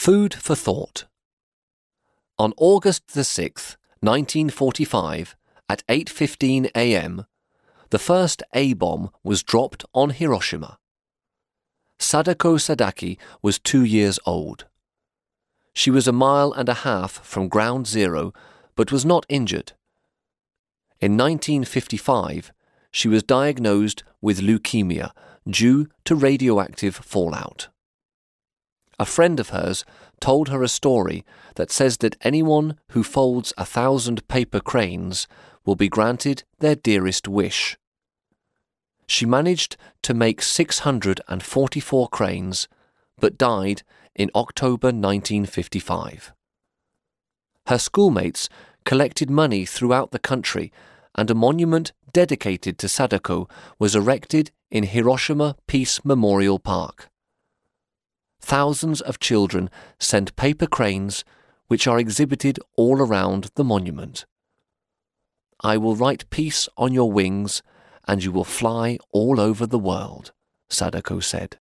Food for thought. On August the 6th, 1945, at 8:15 a.m., the first A-bomb was dropped on Hiroshima. Sadako Sadaki was 2 years old. She was 1.5 miles from ground zero, but was not injured. In 1955, she was diagnosed with leukemia due to radioactive fallout. A friend of hers told her a story that says that anyone who folds 1,000 paper cranes will be granted their dearest wish. She managed to make 644 cranes, but died in October 1955. Her schoolmates collected money throughout the country, and a monument dedicated to Sadako was erected in Hiroshima Peace Memorial Park. Thousands of children sent paper cranes, which are exhibited all around the monument. I will write peace on your wings, and you will fly all over the world, Sadako said.